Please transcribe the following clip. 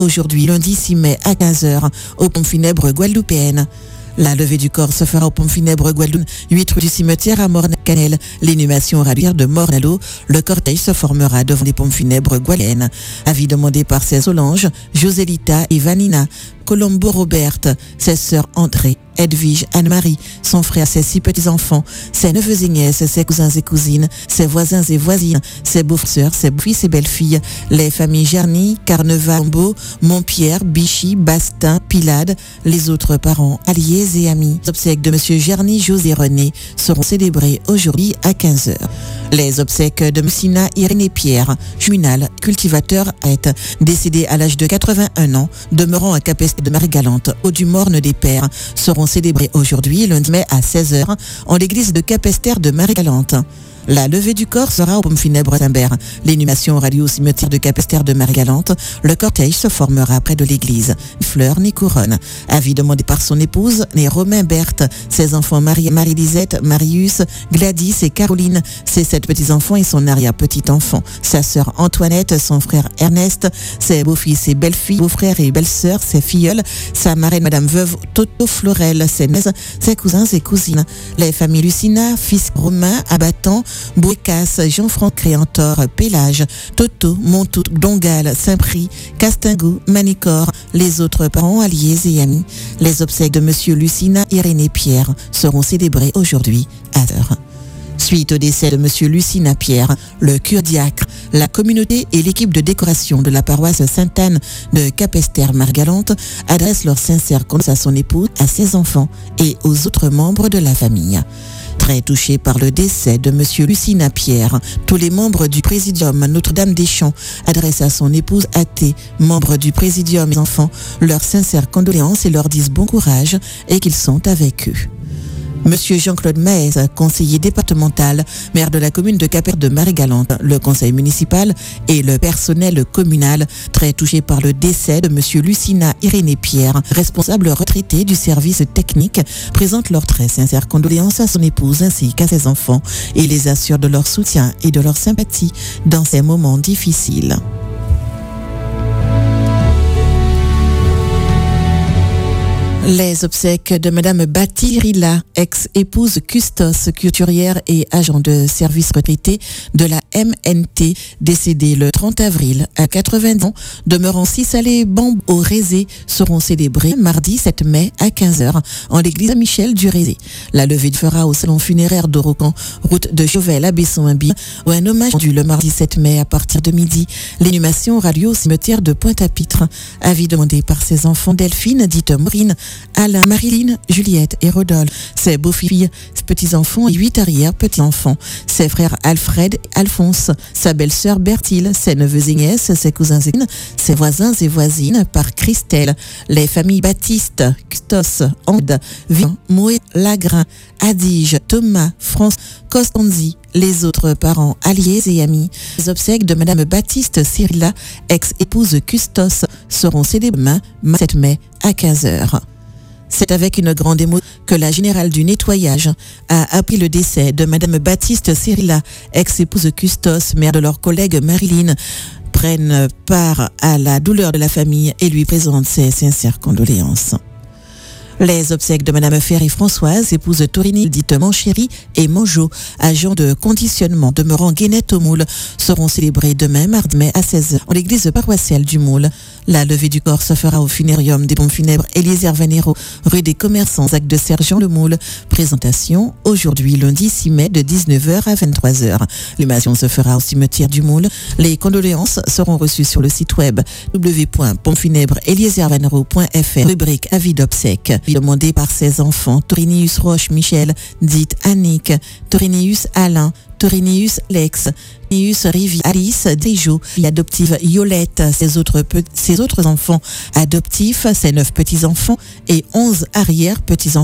Aujourd'hui, lundi 6 mai à 15h, aux pompes funèbres guadeloupéennes. La levée du corps se fera aux pompes funèbres Guadeloupe, 8 rue du cimetière à Morne-Canel. L'inhumation aura lieu de Morne-à-l'eau. Le cortège se formera devant les pompes funèbres guadeloupéennes. Avis demandé par ses Solange, Josélita et Vanina, Colombo Roberte, ses sœurs André, Edwige, Anne-Marie, son frère, ses 6 petits-enfants, ses neveux et nièces, ses cousins et cousines, ses voisins et voisines, ses beaux-sœurs, ses fils et belles-filles, les familles Gerny, Carneva, Combo, Montpierre, Bichy, Bastin, Pilade, les autres parents, alliés et amis. Les obsèques de monsieur Gerny, José René seront célébrées aujourd'hui à 15h. Les obsèques de Messina, Irénée Pierre, juminal, cultivateur, est décédé à l'âge de 81 ans, demeurant à Capesterre de Marie-Galante, au du Morne des Pères, seront célébrés aujourd'hui, lundi mai à 16h, en l'église de Capesterre de Marie-Galante. La levée du corps sera aux pompes funèbres Saint-Bert. L'inhumation aura lieu au cimetière de Capesterre de Marie-Galante. Le cortège se formera près de l'église. Ni fleurs ni couronne. Avis demandé par son épouse, née Romain Berthe, ses enfants Marie-Lisette, Marius, Gladys et Caroline, ses 7 petits-enfants et son arrière-petit-enfant, sa sœur Antoinette, son frère Ernest, ses beaux-fils et belles-filles, beaux-frères et belles-sœurs, ses filleuls, sa marraine Madame Veuve Toto Florel, ses nièces, ses cousins et cousines. Les familles Lucina, fils Romain, Abattant, Bouécasse, Jean-Franc Créantor, Pélage, Toto, Montout, Dongal, Saint-Prix, Castingou, Manicor, les autres parents, alliés et amis. Les obsèques de monsieur Lucina, Irénée Pierre seront célébrées aujourd'hui à l'heure. Suite au décès de monsieur Lucina Pierre, le cure diacre, la communauté et l'équipe de décoration de la paroisse Sainte-Anne de Capesterre-Margalante adressent leurs sincères condoléances à son épouse, à ses enfants et aux autres membres de la famille. Très touché par le décès de monsieur Lucina Pierre, tous les membres du Présidium Notre-Dame-des-Champs adressent à son épouse athée, membre du Présidium et enfants, leurs sincères condoléances et leur disent bon courage et qu'ils sont avec eux. Monsieur Jean-Claude Maez, conseiller départemental, maire de la commune de Capesterre de Marie-Galante, le conseil municipal et le personnel communal, très touchés par le décès de monsieur Lucina Irénée Pierre, responsable retraité du service technique, présentent leurs très sincères condoléances à son épouse ainsi qu'à ses enfants et les assurent de leur soutien et de leur sympathie dans ces moments difficiles. Les obsèques de Madame Batirila, ex-épouse custos, couturière et agent de service retraité de la MNT, décédée le 30 avril à 80 ans, demeurant 6 allées Bambou au Rézé, seront célébrées mardi 7 mai à 15h en l'église Saint-Michel du Rézé. La levée fera au salon funéraire d'Orocan, route de Chauvel à Besson-Imby, où un hommage rendu le mardi 7 mai à partir de midi. L'inhumation aura lieu au cimetière de Pointe-à-Pitre. Avis demandé par ses enfants Delphine, dite Maureen, Alain, Marilyn, Juliette et Rodolphe, ses beaux-filles, ses petits-enfants et 8 arrière-petits-enfants, ses frères Alfred et Alphonse, sa belle-sœur Berthile, ses neveux et nièces, ses cousins et cousines, ses voisins et voisines par Christelle, les familles Baptiste, Custos, Ande, Vian, Moé, Lagrin, Adige, Thomas, France, Costanzi, les autres parents, alliés et amis. Les obsèques de Madame Baptiste Cyrilla, ex-épouse Custos, seront célébrées demain, 7 mai, à 15h. C'est avec une grande émotion que la générale du nettoyage a appris le décès de Madame Baptiste Cyrilla, ex-épouse Custos, mère de leur collègue Marilyn, prennent part à la douleur de la famille et lui présentent ses sincères condoléances. Les obsèques de Madame Ferry-Françoise, épouse Torini, dite Manchéri, et Monjo, agent de conditionnement demeurant Guénette au Moule, seront célébrées demain, mardi mai à 16h, en l'église paroissiale du Moule. La levée du corps se fera au funérium des pompes funèbres Eliezer Vanero, rue des Commerçants, acte de Sergent le Moule. Présentation aujourd'hui, lundi 6 mai, de 19h à 23h. L'humation se fera au cimetière du Moule. Les condoléances seront reçues sur le site web www.pompesfunèbres-eliezervanero.fr, rubrique avis d'obsèques. Demandé par ses enfants, Torinius Roche Michel, dite Annick, Torinius Alain, Torinius Lex, Torinius Rivi, Alice Dejo, adoptive Yolette, ses autres enfants adoptifs, ses 9 petits-enfants et 11 arrière-petits-enfants.